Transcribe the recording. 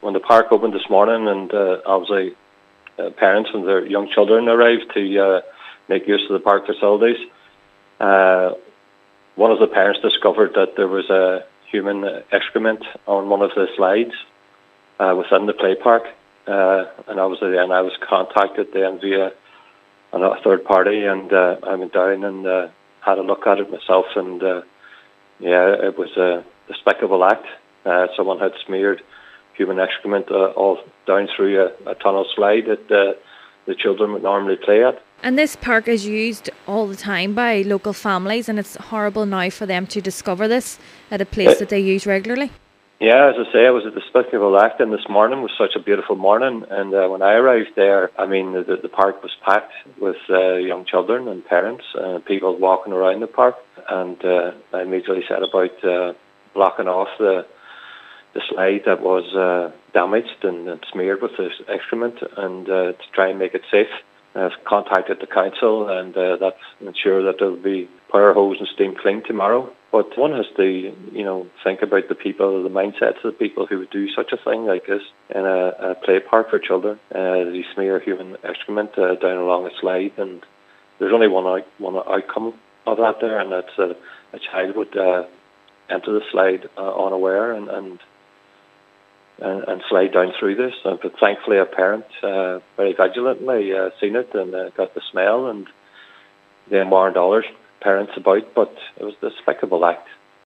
when the park opened this morning, and obviously parents and their young children arrived to make use of the park facilities, one of the parents discovered that there was a human excrement on one of the slides within the play park, and obviously then I was contacted then via a third party, and I went down and had a look at it myself, and it was a despicable act. Someone had smeared human excrement all down through a tunnel slide that the children would normally play at. And this park is used all the time by local families, and it's horrible now for them to discover this at a place that they use regularly. Yeah, as I say, it was a despicable act, and this morning was such a beautiful morning, and when I arrived there, I mean, the park was packed with young children and parents and people walking around the park, and I immediately set about blocking off the slide that was damaged and smeared with this excrement, and to try and make it safe. I've contacted the council, and that's ensure that there will be power hose and steam clean tomorrow. But one has to, think about the people, the mindsets of the people who would do such a thing like this in a play park for children. They smear human excrement down along a slide, and there's only one outcome of that there, and that's a child would enter the slide unaware and slide down through this. But thankfully, a parent very vigilantly seen it and got the smell, and then warned others parents about. But it was a despicable act.